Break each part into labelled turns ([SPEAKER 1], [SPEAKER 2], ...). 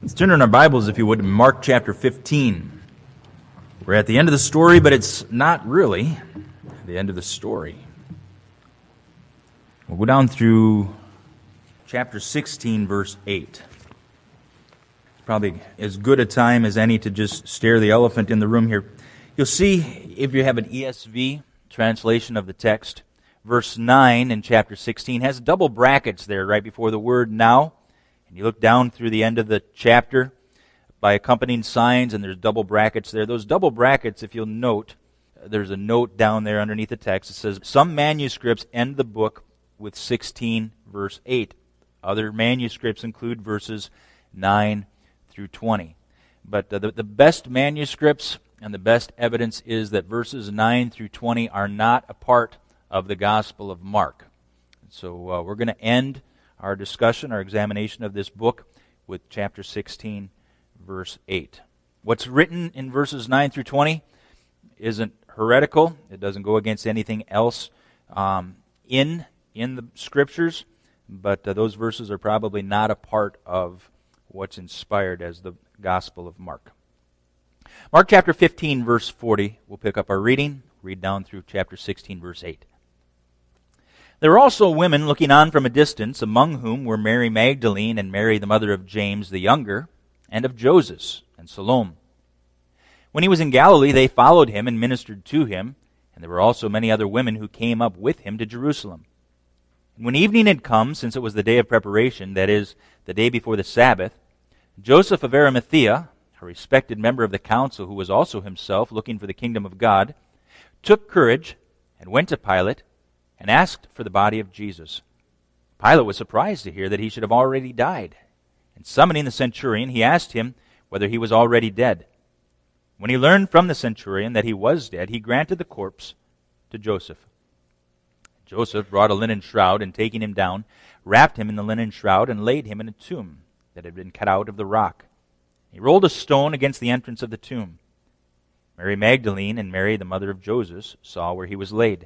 [SPEAKER 1] Let's turn in our Bibles, if you would, to Mark chapter 15. We're at the end of the story, but it's not really the end of the story. We'll go down through chapter 16, verse 8. Probably as good a time as any to just stare the elephant in the room here. You'll see, if you have an ESV translation of the text, verse 9 in chapter 16 has double brackets there right before the word now. And you look down through the end of the chapter by accompanying signs, and there's double brackets there. Those double brackets, if you'll note, there's a note down there underneath the text. It says, some manuscripts end the book with 16, verse 8. Other manuscripts include verses 9 through 20. But the best manuscripts and the best evidence is that verses 9 through 20 are not a part of the Gospel of Mark. So we're going to end our discussion, our examination of this book with chapter 16, verse 8. What's written in verses 9 through 20 isn't heretical. It doesn't go against anything else in the Scriptures, but those verses are probably not a part of what's inspired as the Gospel of Mark. Mark chapter 15, verse 40, we'll pick up our reading, read down through chapter 16, verse 8. There were also women looking on from a distance, among whom were Mary Magdalene and Mary the mother of James the younger, and of Joses and Salome. When he was in Galilee, they followed him and ministered to him, and there were also many other women who came up with him to Jerusalem. And when evening had come, since it was the day of preparation, that is, the day before the Sabbath, Joseph of Arimathea, a respected member of the council who was also himself looking for the kingdom of God, took courage and went to Pilate and asked for the body of Jesus. Pilate was surprised to hear that he should have already died. And summoning the centurion, he asked him whether he was already dead. When he learned from the centurion that he was dead, he granted the corpse to Joseph. Joseph brought a linen shroud, and taking him down, wrapped him in the linen shroud, and laid him in a tomb that had been cut out of the rock. He rolled a stone against the entrance of the tomb. Mary Magdalene and Mary, the mother of Joses, saw where he was laid.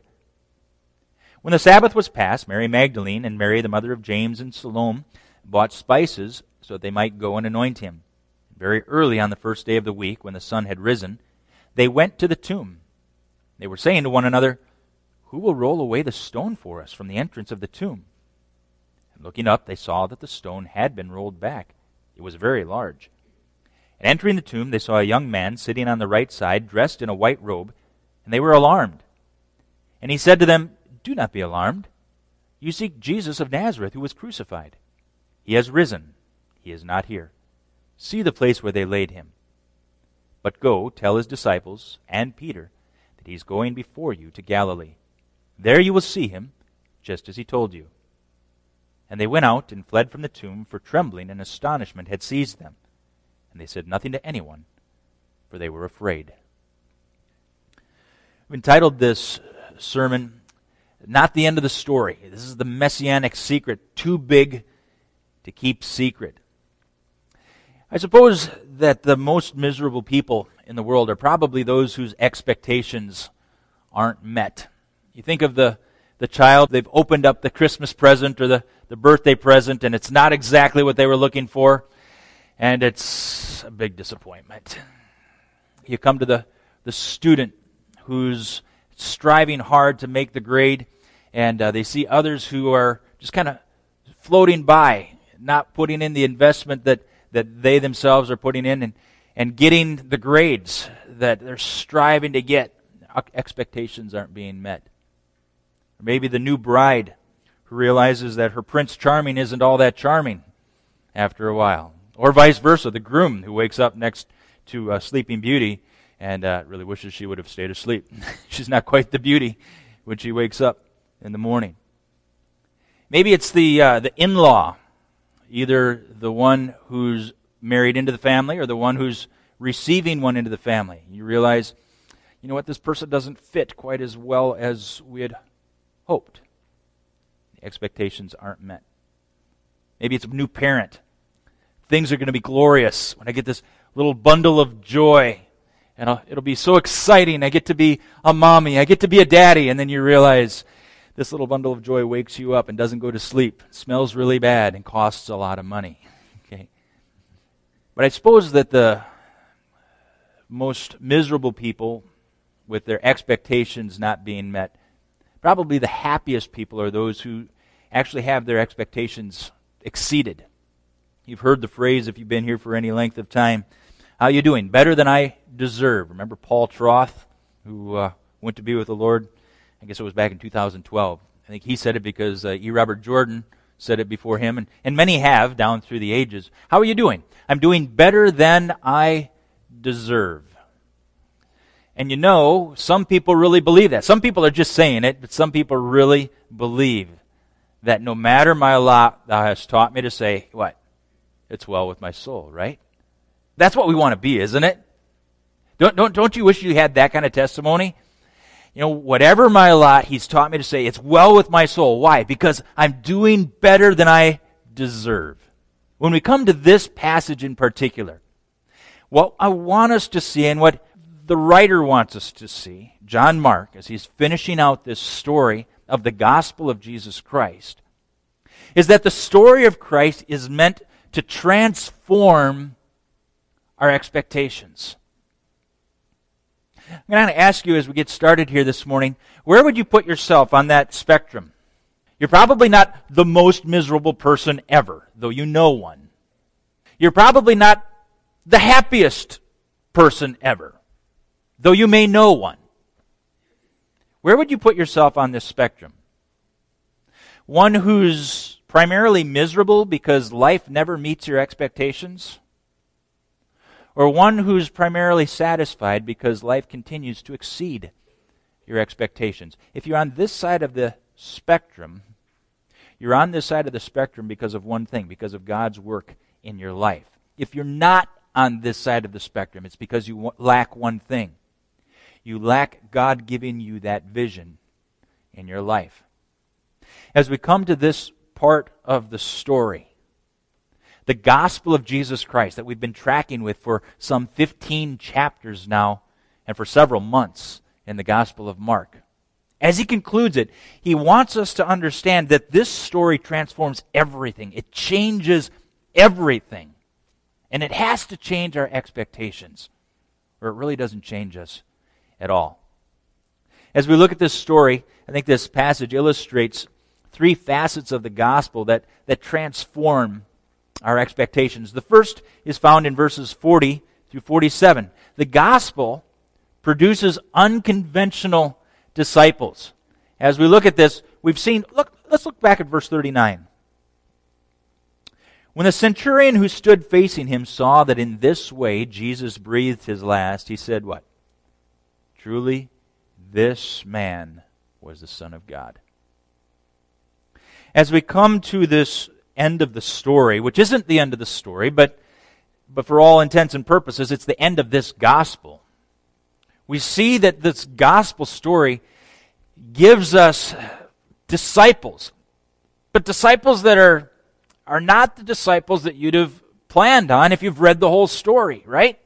[SPEAKER 1] When the Sabbath was past, Mary Magdalene and Mary, the mother of James and Salome, bought spices so that they might go and anoint him. Very early on the first day of the week, when the sun had risen, they went to the tomb. They were saying to one another, "Who will roll away the stone for us from the entrance of the tomb?" And looking up, they saw that the stone had been rolled back. It was very large. And entering the tomb, they saw a young man sitting on the right side, dressed in a white robe, and they were alarmed. And he said to them, "Do not be alarmed. You seek Jesus of Nazareth, who was crucified. He has risen. He is not here. See the place where they laid him. But go, tell his disciples and Peter that he is going before you to Galilee. There you will see him, just as he told you." And they went out and fled from the tomb, for trembling and astonishment had seized them. And they said nothing to anyone, for they were afraid. I've entitled this sermon, "Not the End of the Story." This is the messianic secret, too big to keep secret. I suppose that the most miserable people in the world are probably those whose expectations aren't met. You think of the child, they've opened up the Christmas present or the birthday present, and it's not exactly what they were looking for, and it's a big disappointment. You come to the student who's striving hard to make the grade, and they see others who are just kind of floating by, not putting in the investment that they themselves are putting in, and getting the grades that they're striving to get. Expectations aren't being met. Or maybe the new bride who realizes that her Prince Charming isn't all that charming after a while. Or vice versa, the groom who wakes up next to Sleeping Beauty and really wishes she would have stayed asleep. She's not quite the beauty when she wakes up in the morning. Maybe it's the in-law, either the one who's married into the family or the one who's receiving one into the family. You realize, you know what, this person doesn't fit quite as well as we had hoped. The expectations aren't met. Maybe it's a new parent. Things are going to be glorious when I get this little bundle of joy. And it'll be so exciting. I get to be a mommy. I get to be a daddy. And then you realize this little bundle of joy wakes you up and doesn't go to sleep. It smells really bad and costs a lot of money. Okay. But I suppose that the most miserable people, with their expectations not being met, probably the happiest people are those who actually have their expectations exceeded. You've heard the phrase, if you've been here for any length of time, how you doing? Better than I deserve. Remember Paul Troth, who went to be with the Lord? I guess it was back in 2012. I think he said it because E. Robert Jordan said it before him, and many have down through the ages. How are you doing? I'm doing better than I deserve. And you know, some people really believe that. Some people are just saying it, but some people really believe that no matter my lot, thou hast taught me to say, what? It's well with my soul, right? That's what we want to be, isn't it? Don't you wish you had that kind of testimony? You know, whatever my lot, He's taught me to say, it's well with my soul. Why? Because I'm doing better than I deserve. When we come to this passage in particular, what I want us to see, and what the writer wants us to see, John Mark, as he's finishing out this story of the gospel of Jesus Christ, is that the story of Christ is meant to transform our expectations. I'm going to ask you as we get started here this morning, where would you put yourself on that spectrum? You're probably not the most miserable person ever, though you know one. You're probably not the happiest person ever, though you may know one. Where would you put yourself on this spectrum? One who's primarily miserable because life never meets your expectations? Or one who's primarily satisfied because life continues to exceed your expectations? If you're on this side of the spectrum, you're on this side of the spectrum because of one thing, because of God's work in your life. If you're not on this side of the spectrum, it's because you lack one thing. You lack God giving you that vision in your life. As we come to this part of the story, the gospel of Jesus Christ that we've been tracking with for some 15 chapters now and for several months in the Gospel of Mark. As he concludes it, he wants us to understand that this story transforms everything. It changes everything. And it has to change our expectations, or it really doesn't change us at all. As we look at this story, I think this passage illustrates three facets of the gospel that transform our expectations. The first is found in verses 40 through 47. The gospel produces unconventional disciples. As we look at this, let's look back at verse 39. When the centurion who stood facing him saw that in this way Jesus breathed his last, he said what? Truly, this man was the Son of God. As we come to this end of the story, which isn't the end of the story, but for all intents and purposes, it's the end of this gospel. We see that this gospel story gives us disciples, but disciples that are not the disciples that you'd have planned on if you've read the whole story, right?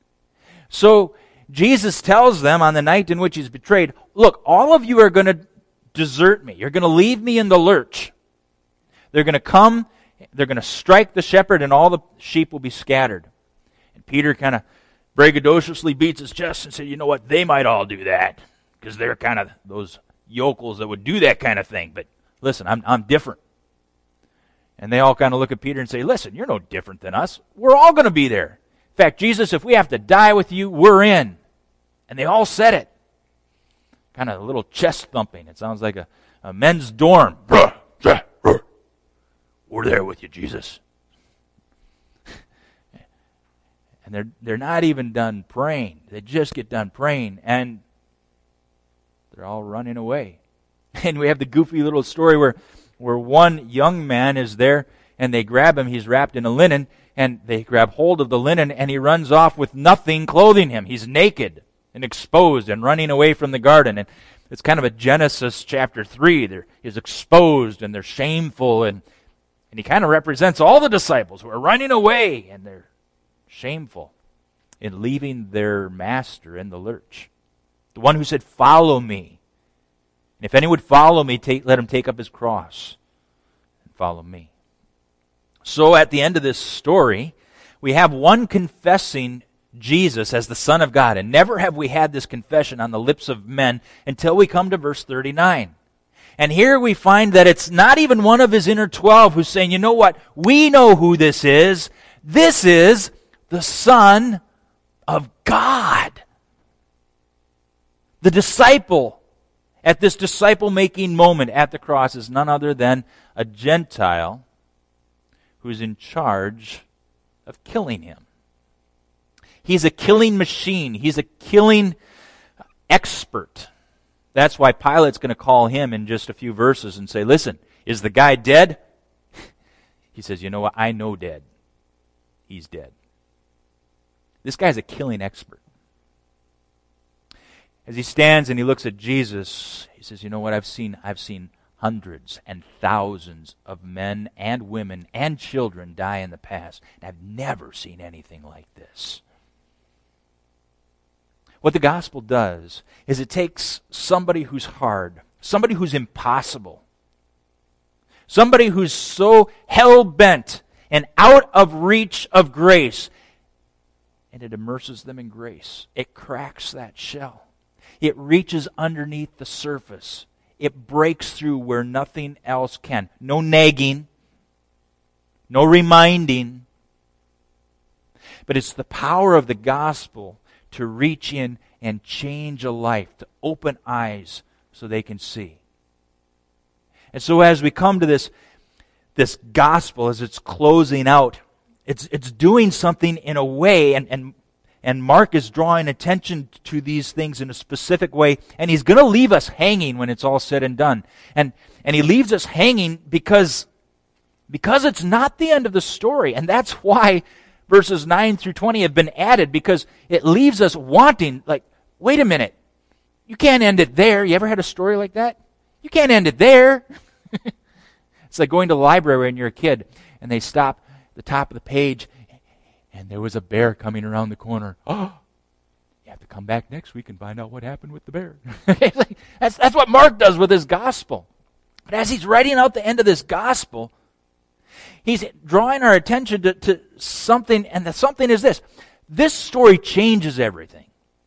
[SPEAKER 1] So Jesus tells them on the night in which he's betrayed, look, all of you are going to desert me. You're going to leave me in the lurch. They're going to come, they're going to strike the shepherd, and all the sheep will be scattered. And Peter kind of braggadociously beats his chest and said, you know what, they might all do that, because they're kind of those yokels that would do that kind of thing. But listen, I'm different. And they all kind of look at Peter and say, listen, you're no different than us. We're all going to be there. In fact, Jesus, if we have to die with you, we're in. And they all said it. Kind of a little chest thumping. It sounds like a men's dorm. We're there with you, Jesus. And they're not even done praying. They just get done praying, and they're all running away. And we have the goofy little story where one young man is there, and they grab him. He's wrapped in a linen, and they grab hold of the linen, and he runs off with nothing clothing him. He's naked and exposed and running away from the garden. And it's kind of a Genesis chapter 3. He's exposed, and they're shameful, and he kind of represents all the disciples who are running away, and they're shameful in leaving their master in the lurch. The one who said, follow me. And if anyone would follow me, let him take up his cross and follow me. So at the end of this story, We have one confessing Jesus as the Son of God, and never have we had this confession on the lips of men until we come to verse 39. And here we find that it's not even one of his inner 12 who's saying, you know what, we know who this is. This is the Son of God. The disciple at this disciple-making moment at the cross is none other than a Gentile who's in charge of killing him. He's a killing machine. He's a killing expert. That's why Pilate's going to call him in just a few verses and say, listen, is the guy dead? He says, you know what? I know dead. He's dead. This guy's a killing expert. As he stands and he looks at Jesus, he says, you know what? I've seen hundreds and thousands of men and women and children die in the past, and I've never seen anything like this. What the gospel does is it takes somebody who's hard, somebody who's impossible, somebody who's so hell-bent and out of reach of grace, and it immerses them in grace. It cracks that shell. It reaches underneath the surface. It breaks through where nothing else can. No nagging, no reminding, but it's the power of the gospel to reach in and change a life, to open eyes so they can see. And so as we come to this gospel, as it's closing out, it's doing something in a way, and Mark is drawing attention to these things in a specific way, and he's going to leave us hanging when it's all said and done. And he leaves us hanging because it's not the end of the story, and that's why verses 9 through 20 have been added, because it leaves us wanting, like, wait a minute, you can't end it there. You ever had a story like that? You can't end it there. It's like going to the library when you're a kid, and they stop at the top of the page, and there was a bear coming around the corner. Oh, you have to come back next week and find out what happened with the bear. That's what Mark does with his gospel. But as he's writing out the end of this gospel, he's drawing our attention to something, and the something is this. This story changes everything.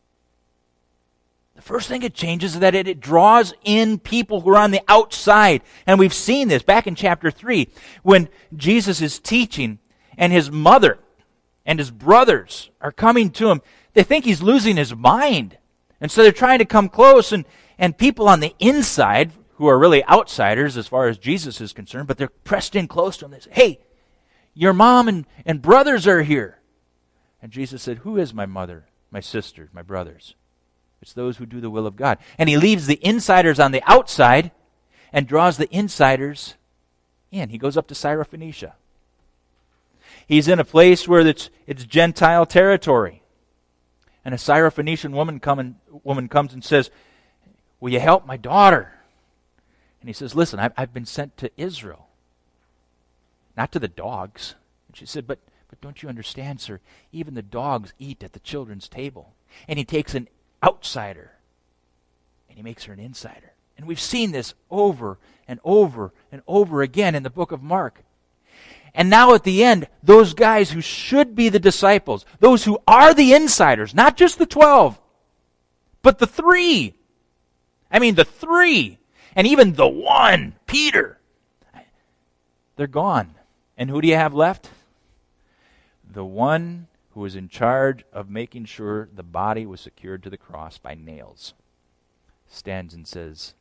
[SPEAKER 1] The first thing it changes is that it draws in people who are on the outside. And we've seen this back in chapter 3 when Jesus is teaching and his mother and his brothers are coming to him. They think he's losing his mind. And so they're trying to come close, and people on the inside, who are really outsiders as far as Jesus is concerned, but they're pressed in close to him. They say, hey, your mom and brothers are here. And Jesus said, who is my mother, my sisters, my brothers? It's those who do the will of God. And he leaves the insiders on the outside and draws the insiders in. He goes up to Syrophoenicia. He's in a place where it's Gentile territory. And a Syrophoenician woman comes and says, will you help my daughter? And he says, listen, I've been sent to Israel, not to the dogs. And she said, but don't you understand, sir? Even the dogs eat at the children's table. And he takes an outsider and he makes her an insider. And we've seen this over and over and over again in the book of Mark. And now at the end, those guys who should be the disciples, those who are the insiders, not just the 12, but the 3. I mean, the 3. And even the 1, Peter. They're gone. And who do you have left? The one who was in charge of making sure the body was secured to the cross by nails stands and says,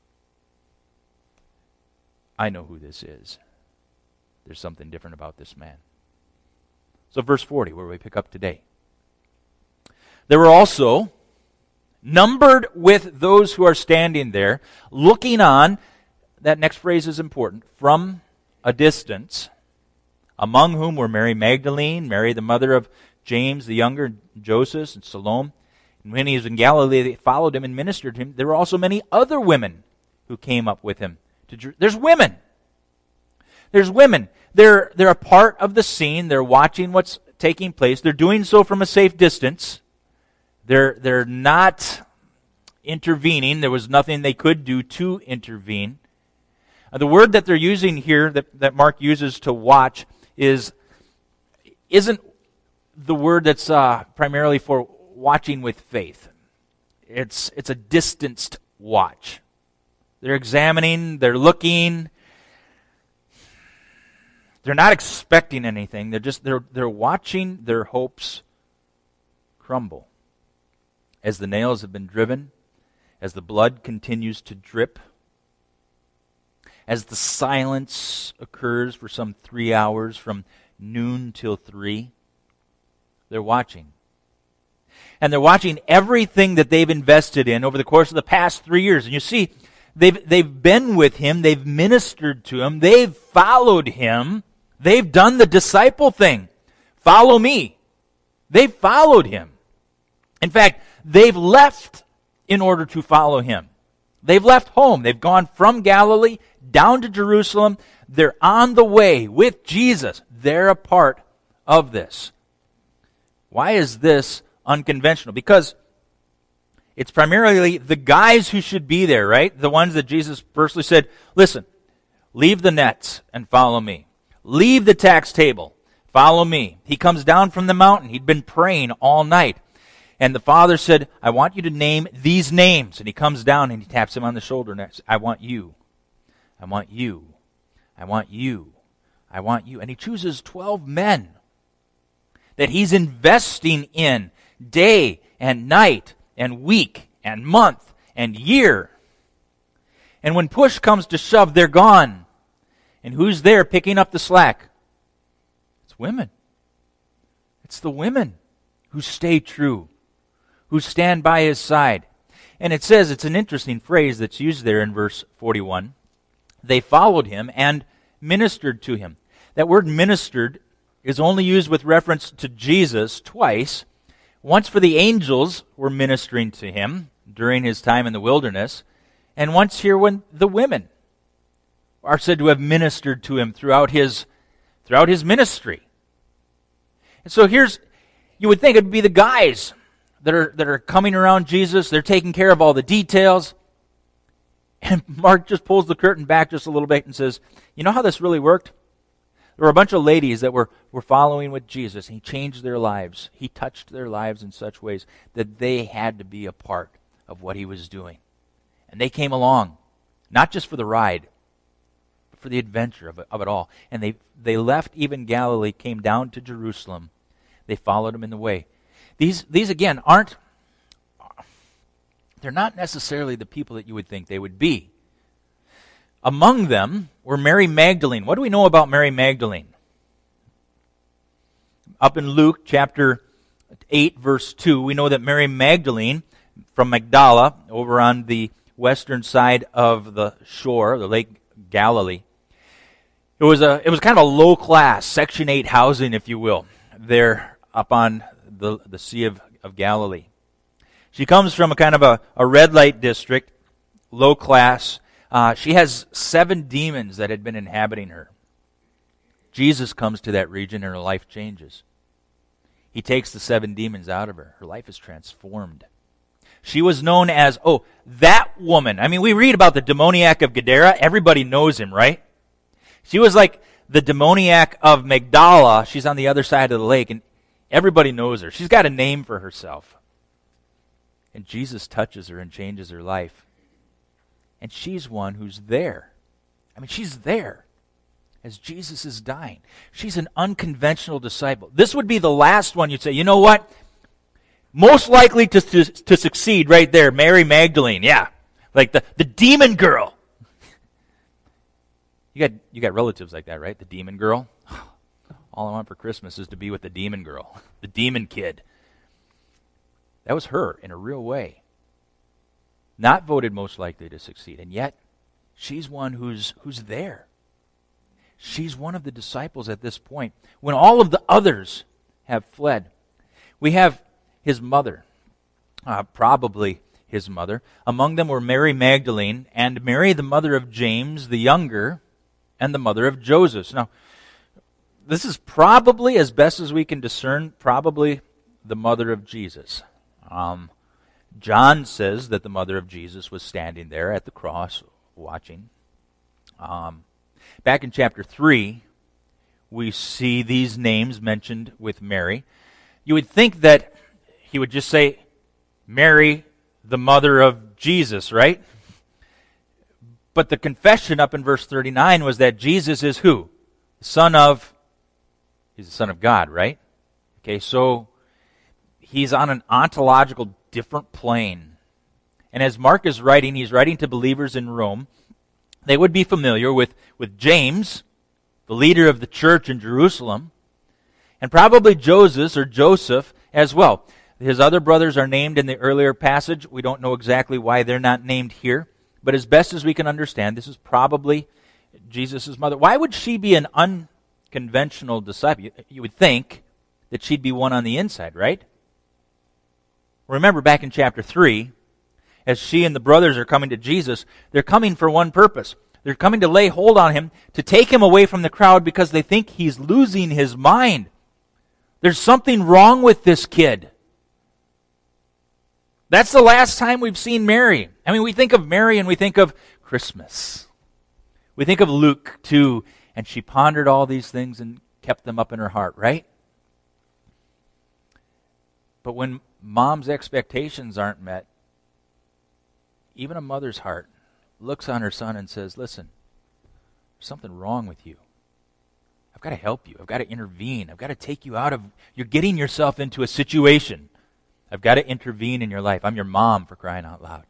[SPEAKER 1] I know who this is. There's something different about this man. So verse 40, where we pick up today. There were also, numbered with those who are standing there, looking on, that next phrase is important, from a distance, among whom were Mary Magdalene, Mary the mother of James the younger, Joseph, and Salome. And when he was in Galilee, they followed him and ministered to him. There were also many other women who came up with him. There's women. There's women. They're a part of the scene. They're watching what's taking place. They're doing so from a safe distance. They're not intervening. There was nothing they could do to intervene. The word that they're using here, that Mark uses to watch, isn't the word that's primarily for watching with faith. It's a distanced watch. They're examining, they're looking. They're not expecting anything. They're watching their hopes crumble. As the nails have been driven, as the blood continues to drip, as the silence occurs for some 3 hours from noon till 3, they're watching. And they're watching everything that they've invested in over the course of the past 3 years. And you see, they've been with him, they've ministered to him, they've followed him, they've done the disciple thing. Follow me. They've followed him. In fact, they've left in order to follow him. They've left home. They've gone from Galilee down to Jerusalem. They're on the way with Jesus. They're a part of this. Why is this unconventional? Because it's primarily the guys who should be there, right? The ones that Jesus personally said, listen, leave the nets and follow me. Leave the tax table. Follow me. He comes down from the mountain. He'd been praying all night. And the Father said, I want you to name these names. And he comes down and he taps him on the shoulder and says, I want you. I want you. I want you. I want you. And he chooses 12 men that he's investing in day and night and week and month and year. And when push comes to shove, they're gone. And who's there picking up the slack? It's women. It's the women who stay true, who stand by his side. And it says, it's an interesting phrase that's used there in verse 41. They followed him and ministered to him. That word ministered is only used with reference to Jesus twice. Once for the angels were ministering to him during his time in the wilderness, and once here when the women are said to have ministered to him throughout his ministry. And so you would think it would be the guys that are coming around Jesus. They're taking care of all the details. And Mark just pulls the curtain back just a little bit and says, you know how this really worked? There were a bunch of ladies that were following with Jesus. He changed their lives. He touched their lives in such ways that they had to be a part of what he was doing. And they came along, not just for the ride, but for the adventure of it all. And they left even Galilee, came down to Jerusalem. They followed him in the way. These again, they're not necessarily the people that you would think they would be. Among them were Mary Magdalene. What do we know about Mary Magdalene? Up in Luke chapter 8, verse 2, we know that Mary Magdalene from Magdala, over on the western side of the shore, the Lake Galilee, it was kind of a low class, Section 8 housing, if you will, there up on the Sea of Galilee. She comes from a kind of a red light district, low class. She has 7 demons that had been inhabiting her. Jesus comes to that region and her life changes. He takes the 7 demons out of her. Her life is transformed. She was known as, that woman. I mean, we read about the demoniac of Gadara. Everybody knows him, right? She was like the demoniac of Magdala. She's on the other side of the lake, and everybody knows her. She's got a name for herself. And Jesus touches her and changes her life. And she's one who's there. I mean, she's there as Jesus is dying. She's an unconventional disciple. This would be the last one you'd say, you know what? Most likely to succeed right there, Mary Magdalene. Yeah, like the demon girl. You got relatives like that, right? The demon girl. All I want for Christmas is to be with the demon girl, the demon kid. That was her in a real way. Not voted most likely to succeed, and yet she's one who's there. She's one of the disciples at this point when all of the others have fled. We have his mother, probably his mother. Among them were Mary Magdalene and Mary, the mother of James the younger, and the mother of Joseph. Now, this is probably, as best as we can discern, probably the mother of Jesus. John says that the mother of Jesus was standing there at the cross watching. Back in chapter 3, we see these names mentioned with Mary. You would think that he would just say, Mary, the mother of Jesus, right? But the confession up in verse 39 was that Jesus is who? He's the Son of God, right? Okay, so he's on an ontological different plane. And as Mark is writing, he's writing to believers in Rome. They would be familiar with James, the leader of the church in Jerusalem, and probably Joseph as well. His other brothers are named in the earlier passage. We don't know exactly why they're not named here. But as best as we can understand, this is probably Jesus' mother. Why would she be an unconventional disciple? You would think that she'd be one on the inside, right? Remember back in chapter 3, as she and the brothers are coming to Jesus, they're coming for one purpose. They're coming to lay hold on him, to take him away from the crowd because they think he's losing his mind. There's something wrong with this kid. That's the last time we've seen Mary. I mean, we think of Mary and we think of Christmas. We think of Luke 2, and she pondered all these things and kept them up in her heart, right? But when mom's expectations aren't met, even a mother's heart looks on her son and says, listen, there's something wrong with you. I've got to help you. I've got to intervene. I've got to take you out of, you're getting yourself into a situation. I've got to intervene in your life. I'm your mom, for crying out loud.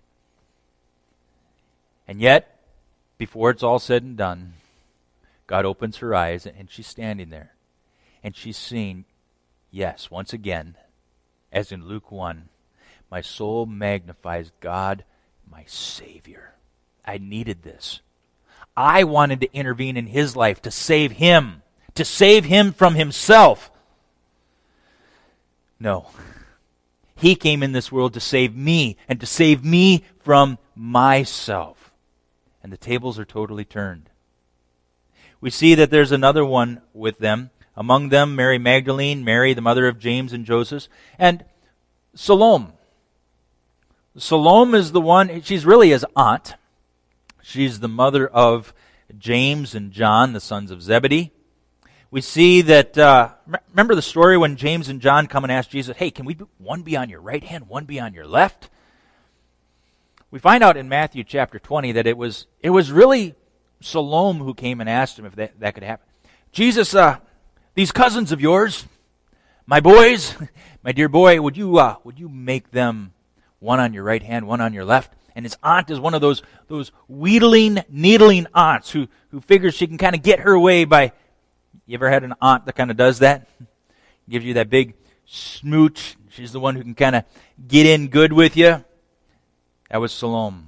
[SPEAKER 1] And yet, before it's all said and done, God opens her eyes and she's standing there. And she's seeing, yes, once again, as in Luke 1, my soul magnifies God, my Savior. I needed this. I wanted to intervene in his life to save him from himself. No. He came in this world to save me, and to save me from myself. And the tables are totally turned. We see that there's another one with them. Among them, Mary Magdalene, Mary, the mother of James and Joseph, and Salome. Salome is the one, she's really his aunt. She's the mother of James and John, the sons of Zebedee. We see that, remember the story when James and John come and ask Jesus, hey, can one be on your right hand, one be on your left? We find out in Matthew chapter 20 that it was really Salome who came and asked him if that could happen. Jesus, these cousins of yours, my boys, my dear boy, would you make them one on your right hand, one on your left? And his aunt is one of those wheedling, needling aunts who figures she can kind of get her way by... You ever had an aunt that kind of does that? Gives you that big smooch. She's the one who can kind of get in good with you. That was Salome.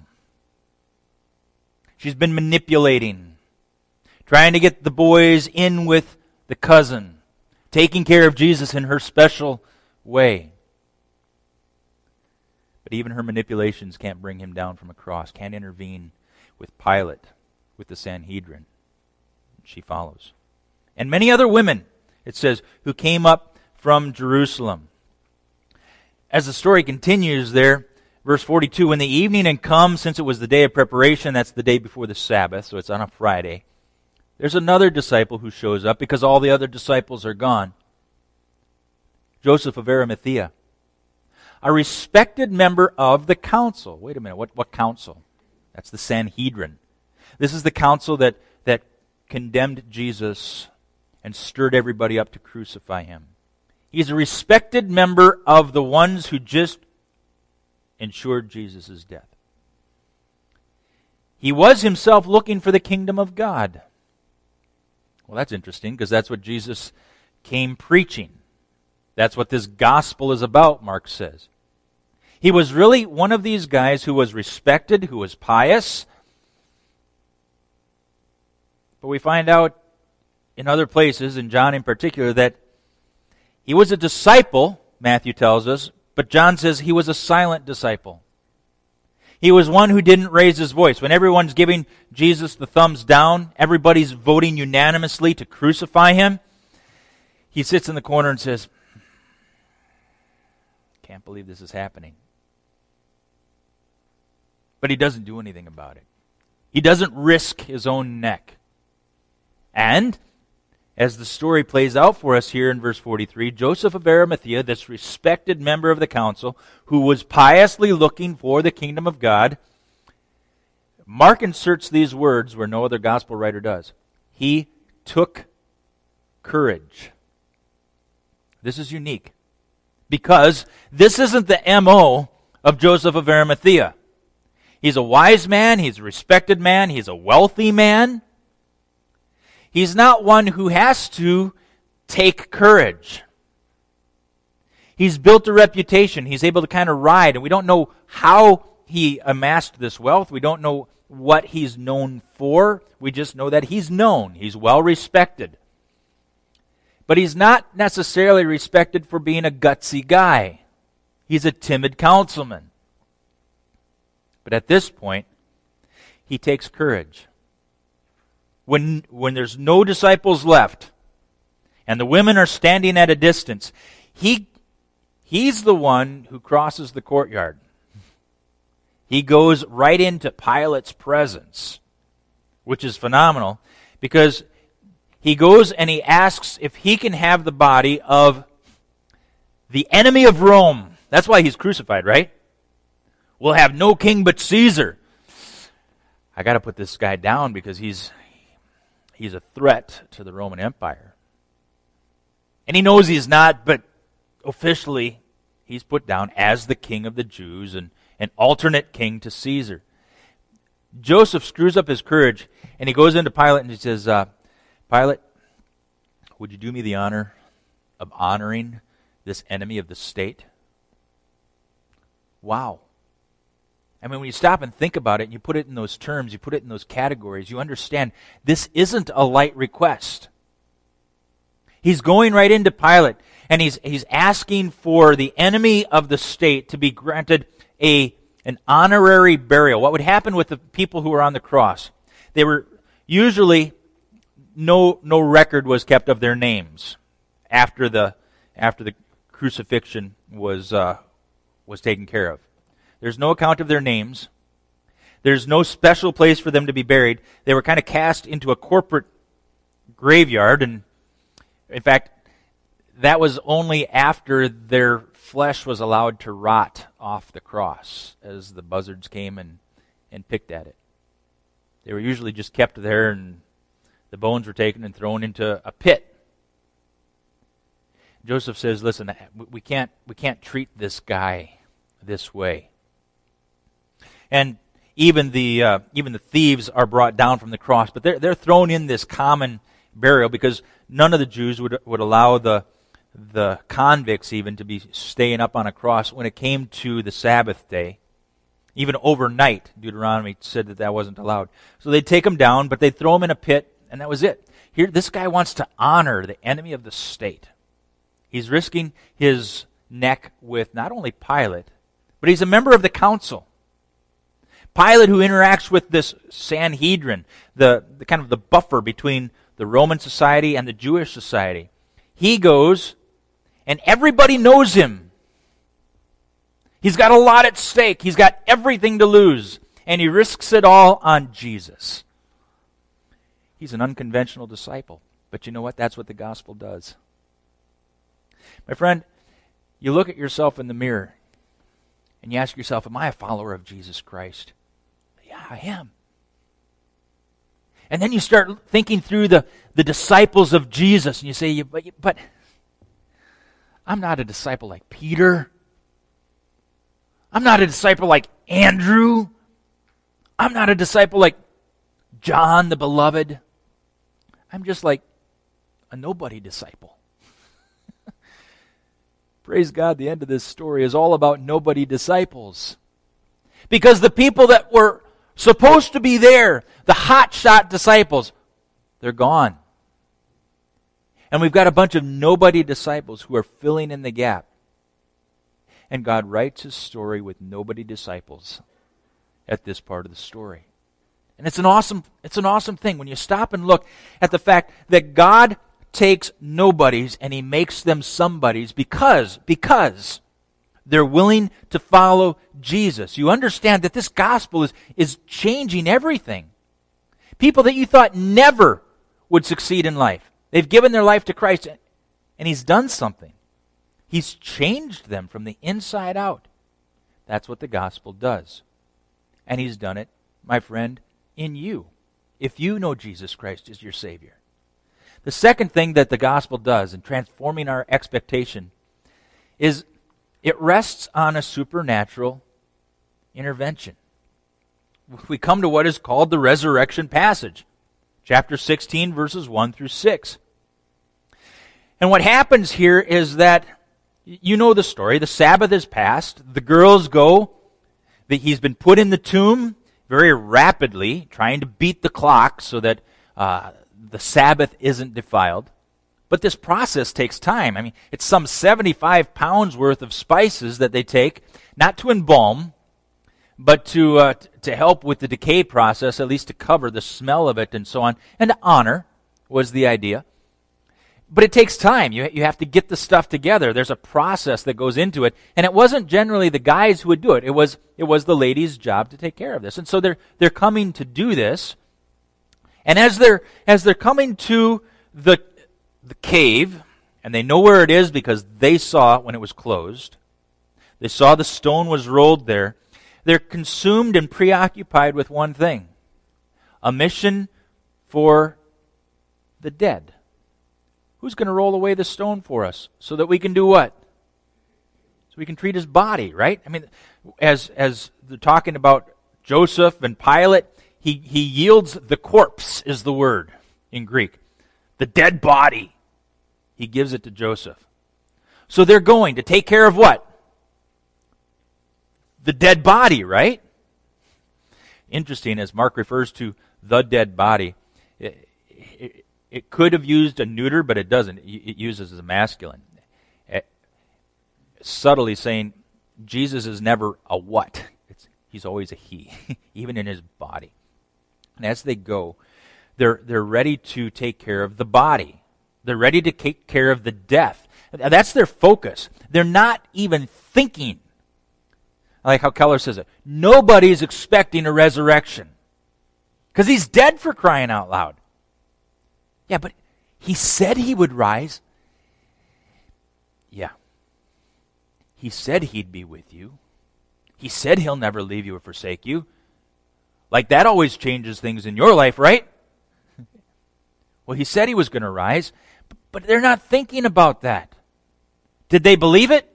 [SPEAKER 1] She's been manipulating, trying to get the boys in with the cousin, taking care of Jesus in her special way. But even her manipulations can't bring him down from a cross, can't intervene with Pilate, with the Sanhedrin. She follows. And many other women, it says, who came up from Jerusalem. As the story continues there, verse 42, when the evening had come, since it was the day of preparation, that's the day before the Sabbath, so it's on a Friday, there's another disciple who shows up because all the other disciples are gone. Joseph of Arimathea, a respected member of the council. Wait a minute, what council? That's the Sanhedrin. This is the council that condemned Jesus and stirred everybody up to crucify him. He's a respected member of the ones who just ensured Jesus' death. He was himself looking for the kingdom of God. Well, that's interesting because that's what Jesus came preaching. That's what this gospel is about, Mark says. He was really one of these guys who was respected, who was pious. But we find out in other places, in John in particular, that he was a disciple, Matthew tells us, but John says he was a silent disciple. He was one who didn't raise his voice. When everyone's giving Jesus the thumbs down, everybody's voting unanimously to crucify him, he sits in the corner and says, can't believe this is happening. But he doesn't do anything about it. He doesn't risk his own neck. And As the story plays out for us here in verse 43, Joseph of Arimathea, this respected member of the council, who was piously looking for the kingdom of God, Mark inserts these words where no other gospel writer does. He took courage. This is unique, because this isn't the M.O. of Joseph of Arimathea. He's a wise man, he's a respected man, he's a wealthy man. He's not one who has to take courage. He's built a reputation. He's able to kind of ride, and we don't know how he amassed this wealth. We don't know what he's known for. We just know that he's known. He's well respected. But he's not necessarily respected for being a gutsy guy. He's a timid councilman. But at this point, he takes courage. When there's no disciples left, and the women are standing at a distance, he's the one who crosses the courtyard. He goes right into Pilate's presence, which is phenomenal, because he goes and he asks if he can have the body of the enemy of Rome. That's why he's crucified, right? We'll have no king but Caesar. I got to put this guy down because he's a threat to the Roman Empire. And he knows he's not, but officially he's put down as the king of the Jews and an alternate king to Caesar. Joseph screws up his courage, and he goes into Pilate and he says, Pilate, would you do me the honor of honoring this enemy of the state? Wow. I mean, when you stop and think about it, and you put it in those terms, you put it in those categories, you understand this isn't a light request. He's going right into Pilate, and he's asking for the enemy of the state to be granted an honorary burial. What would happen with the people who were on the cross? They were usually, no record was kept of their names after the crucifixion was taken care of. There's no account of their names. There's no special place for them to be buried. They were kind of cast into a corporate graveyard, and in fact, that was only after their flesh was allowed to rot off the cross as the buzzards came and picked at it. They were usually just kept there, and the bones were taken and thrown into a pit. Joseph says, listen, we can't treat this guy this way. And even the thieves are brought down from the cross, but they're thrown in this common burial because none of the Jews would allow the convicts even to be staying up on a cross when it came to the Sabbath day. Even overnight, Deuteronomy said that wasn't allowed. So they'd take him down, but they'd throw him in a pit, and that was it. Here, this guy wants to honor the enemy of the state. He's risking his neck with not only Pilate, but he's a member of the council. Pilate, who interacts with this Sanhedrin, the kind of the buffer between the Roman society and the Jewish society. He goes, and everybody knows him. He's got a lot at stake. He's got everything to lose, and he risks it all on Jesus. He's an unconventional disciple, but you know what? That's what the gospel does. My friend, you look at yourself in the mirror, and you ask yourself, am I a follower of Jesus Christ? Yeah, I am. And then you start thinking through the disciples of Jesus, and you say, but I'm not a disciple like Peter. I'm not a disciple like Andrew. I'm not a disciple like John the Beloved. I'm just like a nobody disciple. Praise God, the end of this story is all about nobody disciples. Because the people that were supposed to be there, the hotshot disciples, they're gone. And we've got a bunch of nobody disciples who are filling in the gap. And God writes his story with nobody disciples at this part of the story. And it's an awesome thing when you stop and look at the fact that God takes nobodies and he makes them somebodies because they're willing to follow Jesus. You understand that this gospel is changing everything. People that you thought never would succeed in life, They've given their life to Christ, and He's done something. He's changed them from the inside out. That's what the gospel does. And He's done it, my friend, in you, if you know Jesus Christ as your Savior. The second thing that the gospel does in transforming our expectation is it rests on a supernatural intervention. We come to what is called the resurrection passage, chapter 16, verses 1 through 6. And what happens here is that, you know the story, the Sabbath is passed, the girls go, he's been put in the tomb very rapidly, trying to beat the clock so that the Sabbath isn't defiled. But this process takes time. I mean, it's some 75 pounds worth of spices that they take, not to embalm, but to help with the decay process, at least to cover the smell of it and so on, and to honor was the idea. But it takes time. You have to get the stuff together. There's a process that goes into it. And it wasn't generally the guys who would do it. It was the ladies' job to take care of this. And so they're coming to do this. And as they're coming to the cave, and they know where it is because they saw it when it was closed. They saw the stone was rolled there. They're consumed and preoccupied with one thing: a mission for the dead. Who's going to roll away the stone for us so that we can do what? So we can treat his body, right? I mean, as they're talking about Joseph and Pilate, he yields the corpse is the word in Greek. The dead body. He gives it to Joseph. So they're going to take care of what? The dead body, right? Interesting, as Mark refers to the dead body, it could have used a neuter, but it doesn't. It uses as a masculine. Subtly saying Jesus is never a what. He's always a he, even in his body. And as they go, they're ready to take care of the body. They're ready to take care of the death. That's their focus. They're not even thinking. I like how Keller says it. Nobody's expecting a resurrection. Because he's dead, for crying out loud. Yeah, but he said he would rise. Yeah. He said he'd be with you. He said he'll never leave you or forsake you. Like that always changes things in your life, right? Well, he said he was going to rise, but they're not thinking about that. Did they believe it?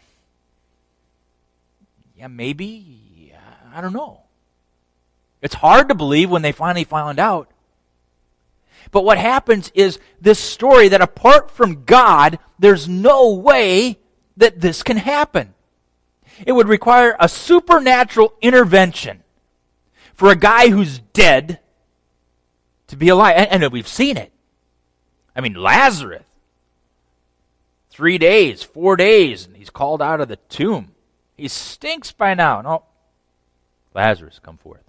[SPEAKER 1] Yeah, maybe. I don't know. It's hard to believe when they finally found out. But what happens is this story that apart from God, there's no way that this can happen. It would require a supernatural intervention for a guy who's dead to be alive. And we've seen it. I mean, Lazarus, 3 days, 4 days, and he's called out of the tomb. He stinks by now. No, Lazarus, come forth.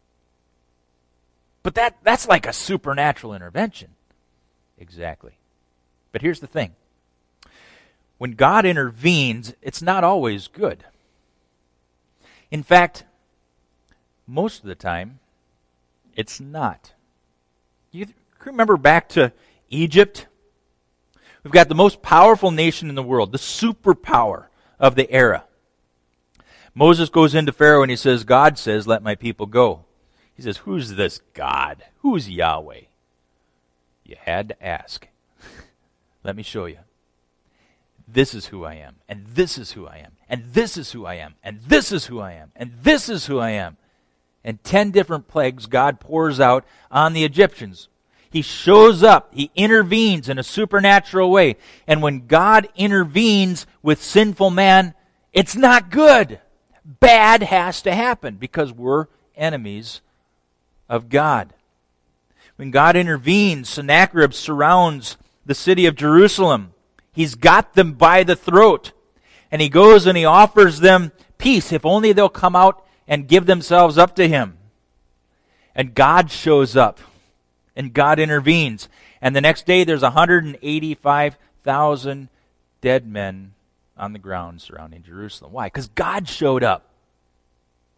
[SPEAKER 1] But that's like a supernatural intervention. Exactly. But here's the thing. When God intervenes, it's not always good. In fact, most of the time, it's not. You remember back to Egypt? We've got the most powerful nation in the world, the superpower of the era. Moses goes into Pharaoh and he says, God says, let my people go. He says, who's this God? Who's Yahweh? You had to ask. Let me show you. This is who I am, and this is who I am, and this is who I am, and this is who I am, and this is who I am. And 10 different plagues God pours out on the Egyptians. He shows up. He intervenes in a supernatural way. And when God intervenes with sinful man, it's not good. Bad has to happen because we're enemies of God. When God intervenes, Sennacherib surrounds the city of Jerusalem. He's got them by the throat. And he goes and he offers them peace if only they'll come out and give themselves up to him. And God shows up. And God intervenes. And the next day there's 185,000 dead men on the ground surrounding Jerusalem. Why? Because God showed up.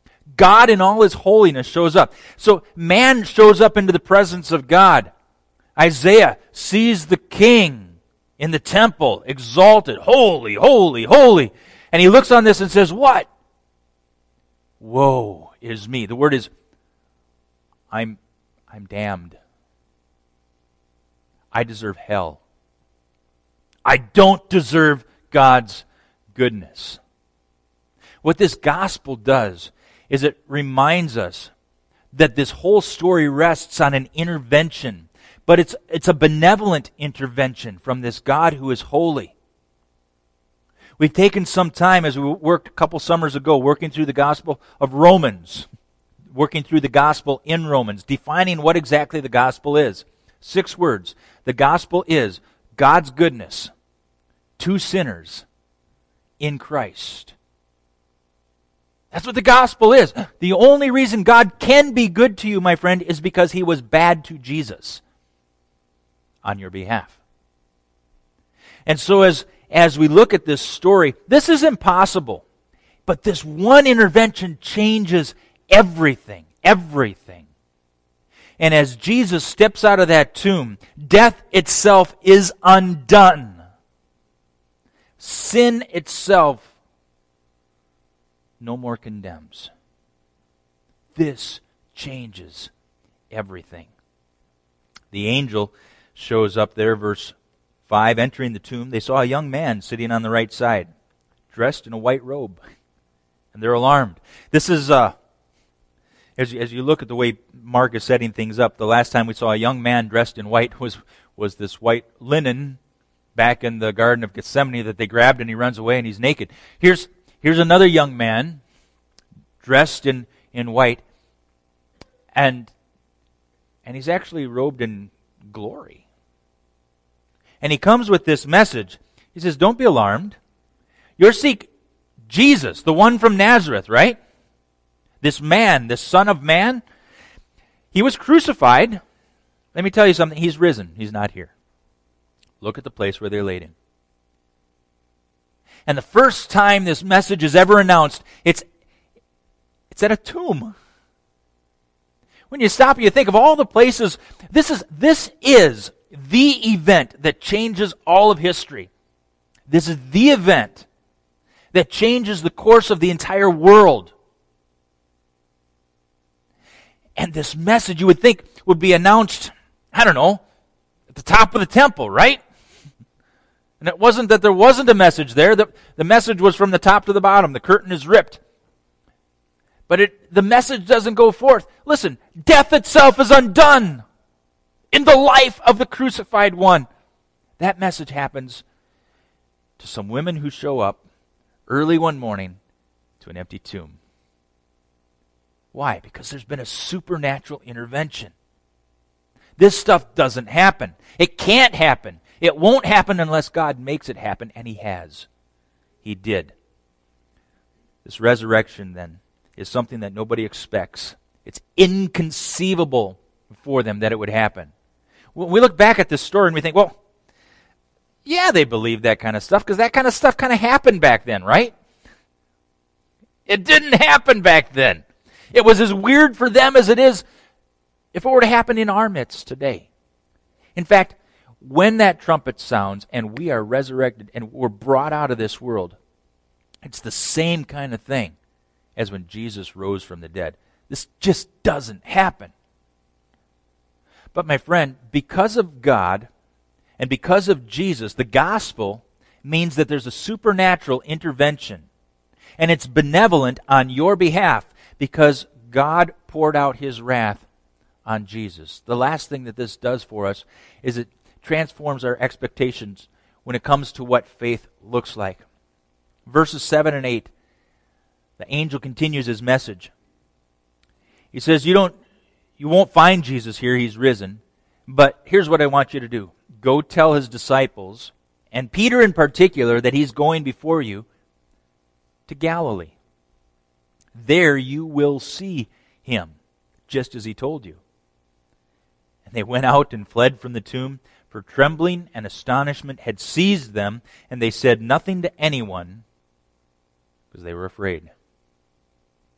[SPEAKER 1] God in all his holiness shows up. So man shows up into the presence of God. Isaiah sees the king in the temple, exalted, holy, holy, holy. And he looks on this and says, what? Woe is me. The word is, I'm damned. I deserve hell. I don't deserve God's goodness. What this gospel does is it reminds us that this whole story rests on an intervention, but it's a benevolent intervention from this God who is holy. We've taken some time, as we worked a couple summers ago, working through the Gospel of Romans, working through the Gospel in Romans, defining what exactly the gospel is. 6 words. The gospel is God's goodness to sinners in Christ. That's what the gospel is. The only reason God can be good to you, my friend, is because He was bad to Jesus on your behalf. And so as we look at this story, this is impossible. But this one intervention changes everything. Everything. And as Jesus steps out of that tomb, death itself is undone. Sin itself no more condemns. This changes everything. The angel shows up there, verse 5, entering the tomb. They saw a young man sitting on the right side, dressed in a white robe, and they're alarmed. This is, as you look at the way Mark is setting things up, the last time we saw a young man dressed in white was this white linen back in the Garden of Gethsemane that they grabbed, and he runs away and he's naked. Here's another young man dressed in white, and he's actually robed in glory. And he comes with this message. He says, don't be alarmed. You're seeking Jesus, the one from Nazareth, right? This man, this Son of Man, He was crucified. Let me tell you something. He's risen. He's not here. Look at the place where they laid Him. And the first time this message is ever announced, it's at a tomb. When you stop and you think of all the places, this is the event that changes all of history. This is the event that changes the course of the entire world. And this message, you would think, would be announced, I don't know, at the top of the temple, right? And it wasn't that there wasn't a message there. The message was from the top to the bottom. The curtain is ripped. But the message doesn't go forth. Listen, death itself is undone in the life of the crucified one. That message happens to some women who show up early one morning to an empty tomb. Why? Because there's been a supernatural intervention. This stuff doesn't happen. It can't happen. It won't happen unless God makes it happen, and He has. He did. This resurrection, then, is something that nobody expects. It's inconceivable for them that it would happen. When we look back at this story and we think, well, yeah, they believed that kind of stuff because that kind of stuff kind of happened back then, right? It didn't happen back then. It was as weird for them as it is if it were to happen in our midst today. In fact, when that trumpet sounds and we are resurrected and we're brought out of this world, it's the same kind of thing as when Jesus rose from the dead. This just doesn't happen. But my friend, because of God and because of Jesus, the gospel means that there's a supernatural intervention. And it's benevolent on your behalf because God poured out His wrath on Jesus. The last thing that this does for us is it transforms our expectations when it comes to what faith looks like. Verses 7 and 8, the angel continues his message. He says, you won't find Jesus here, He's risen, but here's what I want you to do. Go tell His disciples, and Peter in particular, that He's going before you to Galilee. There you will see Him, just as He told you. And they went out and fled from the tomb, for trembling and astonishment had seized them, and they said nothing to anyone, because they were afraid.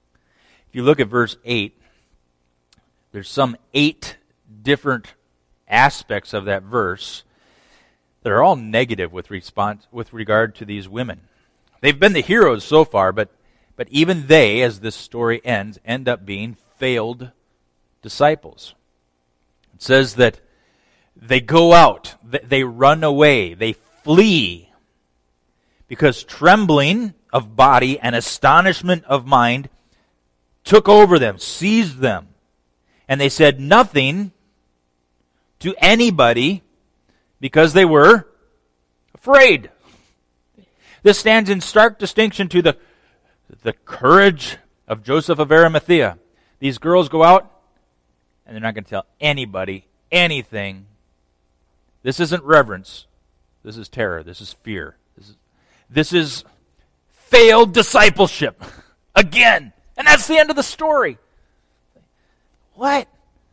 [SPEAKER 1] If you look at verse 8, there's some 8 different aspects of that verse that are all negative with regard to these women. They've been the heroes so far, but even they, as this story ends, end up being failed disciples. It says that they go out, they run away, they flee, because trembling of body and astonishment of mind took over them, seized them, and they said nothing to anybody because they were afraid. This stands in stark distinction to the courage of Joseph of Arimathea. These girls go out, and they're not going to tell anybody anything. This isn't reverence. This is terror. This is fear. This is failed discipleship. Again. And that's the end of the story. What?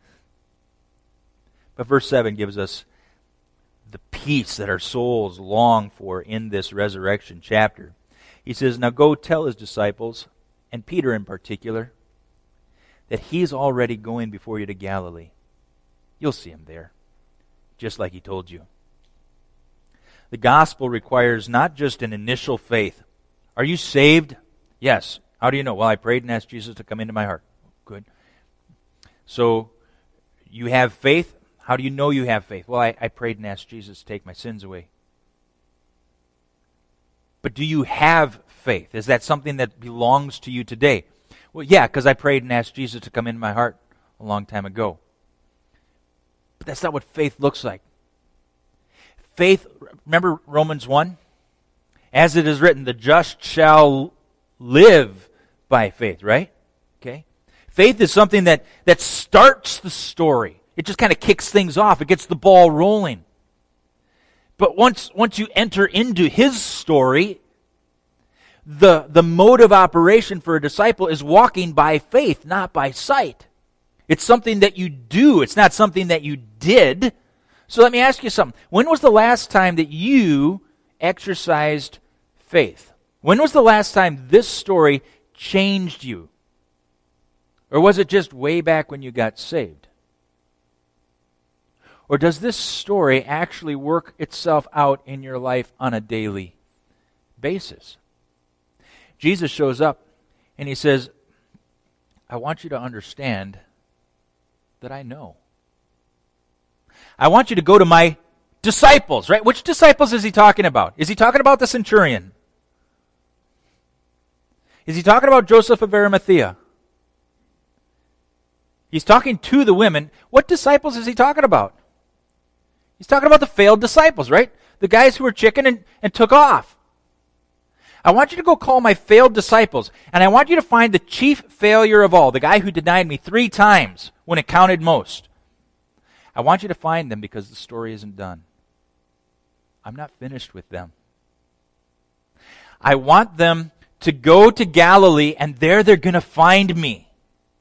[SPEAKER 1] But verse 7 gives us the peace that our souls long for in this resurrection chapter. He says, now go tell his disciples, and Peter in particular, that he's already going before you to Galilee. You'll see him there, just like he told you. The gospel requires not just an initial faith. Are you saved? Yes. How do you know? Well, I prayed and asked Jesus to come into my heart. Good. So, you have faith? How do you know you have faith? Well, I prayed and asked Jesus to take my sins away. But do you have faith? Is that something that belongs to you today? Well, yeah, because I prayed and asked Jesus to come into my heart a long time ago. But that's not what faith looks like. Faith, remember Romans 1? As it is written, the just shall live by faith, right? Okay. Faith is something that starts the story. It just kind of kicks things off. It gets the ball rolling. But once you enter into his story, the mode of operation for a disciple is walking by faith, not by sight. It's something that you do. It's not something that you did. So let me ask you something. When was the last time that you exercised faith? When was the last time this story changed you? Or was it just way back when you got saved? Or does this story actually work itself out in your life on a daily basis? Jesus shows up and he says, I want you to understand that I know. I want you to go to my disciples, right? Which disciples is he talking about? Is he talking about the centurion? Is he talking about Joseph of Arimathea? He's talking to the women. What disciples is he talking about? He's talking about the failed disciples, right? The guys who were chicken and took off. I want you to go call my failed disciples, and I want you to find the chief failure of all, the guy who denied me 3 times when it counted most. I want you to find them because the story isn't done. I'm not finished with them. I want them to go to Galilee, and there they're going to find me.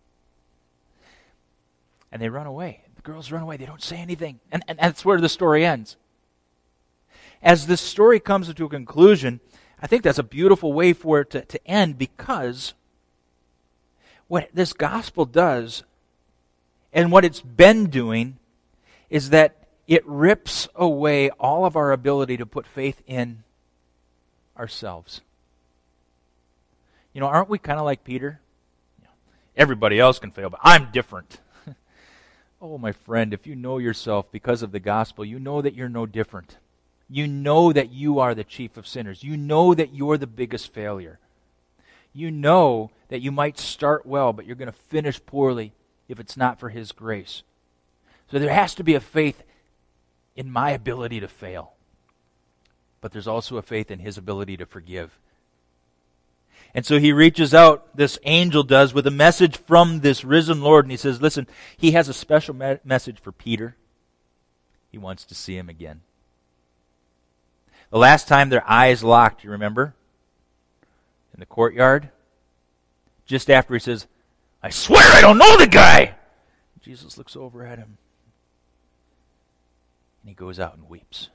[SPEAKER 1] And they run away. The girls run away. They don't say anything. And that's where the story ends. As this story comes to a conclusion, I think that's a beautiful way for it to end, because what this gospel does, and what it's been doing, is that it rips away all of our ability to put faith in ourselves. You know, aren't we kind of like Peter? Everybody else can fail, but I'm different. Oh, my friend, if you know yourself because of the gospel, you know that you're no different. You know that you are the chief of sinners. You know that you're the biggest failure. You know that you might start well, but you're going to finish poorly if it's not for his grace. So there has to be a faith in my ability to fail. But there's also a faith in his ability to forgive. And so he reaches out, this angel does, with a message from this risen Lord. And he says, listen, he has a special message for Peter. He wants to see him again. The last time their eyes locked, you remember? In the courtyard. Just after he says, I swear I don't know the guy. Jesus looks over at him. And he goes out and weeps.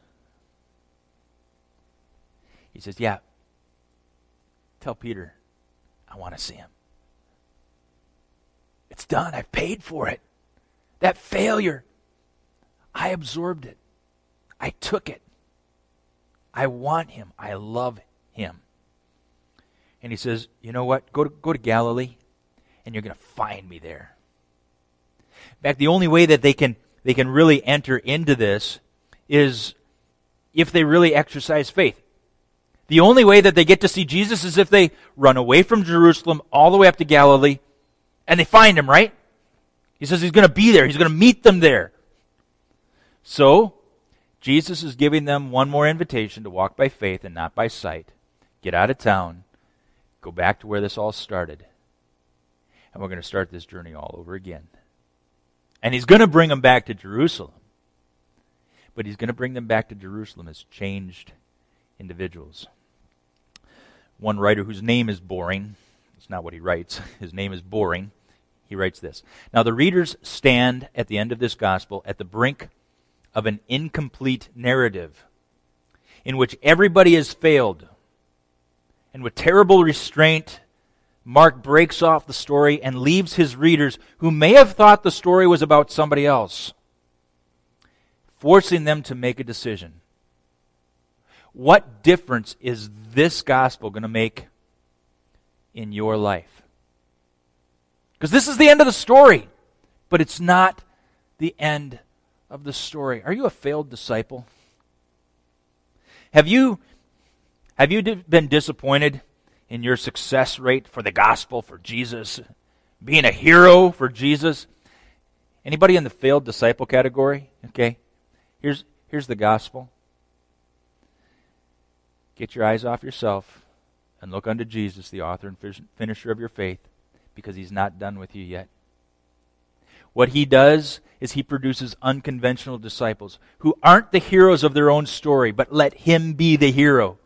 [SPEAKER 1] He says, yeah, tell Peter, I want to see him. It's done. I've paid for it. That failure, I absorbed it. I took it. I want him. I love him. And he says, you know what? Go to Galilee, and you're going to find me there. In fact, the only way that they can really enter into this is if they really exercise faith. The only way that they get to see Jesus is if they run away from Jerusalem all the way up to Galilee, and they find him, right? He says he's going to be there. He's going to meet them there. So, Jesus is giving them one more invitation to walk by faith and not by sight. Get out of town. Go back to where this all started. And we're going to start this journey all over again. And he's going to bring them back to Jerusalem. But he's going to bring them back to Jerusalem as changed individuals. One writer whose name is Boring, it's not what he writes, his name is Boring, he writes this. Now the readers stand at the end of this gospel at the brink of an incomplete narrative in which everybody has failed. And with terrible restraint, Mark breaks off the story and leaves his readers, who may have thought the story was about somebody else, forcing them to make a decision. What difference is this gospel going to make in your life? Because this is the end of the story, but it's not the end of the story. Are you a failed disciple? Have you been disappointed in your success rate for the gospel, for Jesus, being a hero for Jesus? Anybody in the failed disciple category? Okay, here's the gospel. Get your eyes off yourself and look unto Jesus, the author and finisher of your faith, because he's not done with you yet. What he does is he produces unconventional disciples who aren't the heroes of their own story, but let him be the hero.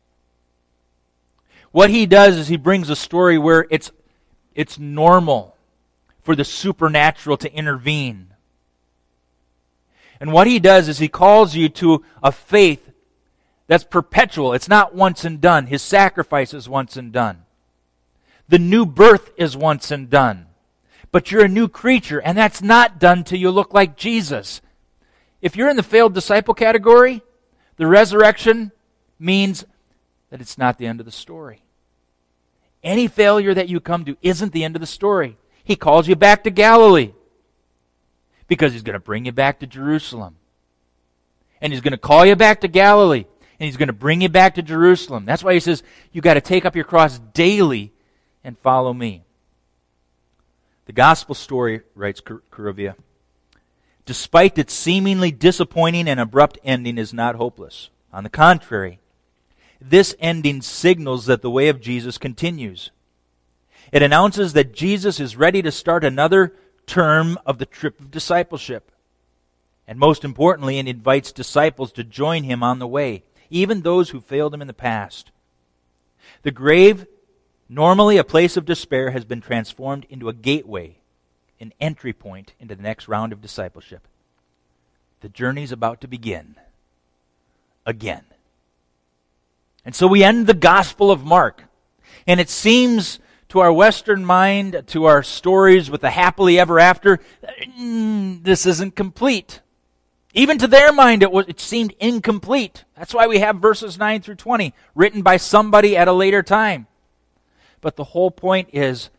[SPEAKER 1] What he does is he brings a story where it's normal for the supernatural to intervene. And what he does is he calls you to a faith that's perpetual. It's not once and done. His sacrifice is once and done. The new birth is once and done. But you're a new creature, and that's not done till you look like Jesus. If you're in the failed disciple category, the resurrection means that it's not the end of the story. Any failure that you come to isn't the end of the story. He calls you back to Galilee because he's going to bring you back to Jerusalem. And he's going to call you back to Galilee, and he's going to bring you back to Jerusalem. That's why he says you got to take up your cross daily and follow me. The gospel story, writes Kuruvia, despite its seemingly disappointing and abrupt ending, is not hopeless. On the contrary, this ending signals that the way of Jesus continues. It announces that Jesus is ready to start another term of the trip of discipleship. And most importantly, it invites disciples to join him on the way, even those who failed him in the past. The grave, normally a place of despair, has been transformed into a gateway, an entry point into the next round of discipleship. The journey's about to begin again. And so we end the Gospel of Mark. And it seems to our Western mind, to our stories with the happily ever after, this isn't complete. Even to their mind, it seemed incomplete. That's why we have verses 9 through 20, written by somebody at a later time. But the whole point is,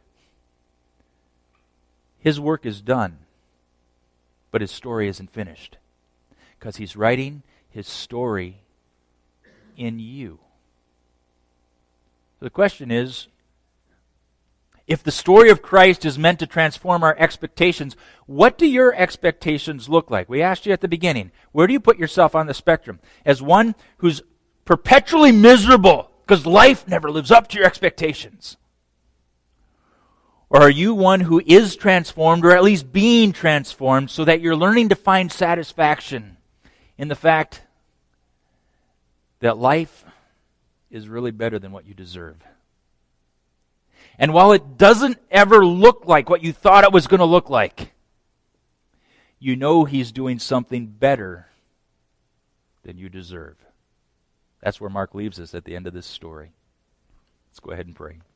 [SPEAKER 1] his work is done, but his story isn't finished. Because he's writing his story in you. So the question is, if the story of Christ is meant to transform our expectations, what do your expectations look like? We asked you at the beginning, where do you put yourself on the spectrum? As one who's perpetually miserable because life never lives up to your expectations? Or are you one who is transformed, or at least being transformed, so that you're learning to find satisfaction in the fact that life is really better than what you deserve? And while it doesn't ever look like what you thought it was going to look like, you know he's doing something better than you deserve. That's where Mark leaves us at the end of this story. Let's go ahead and pray.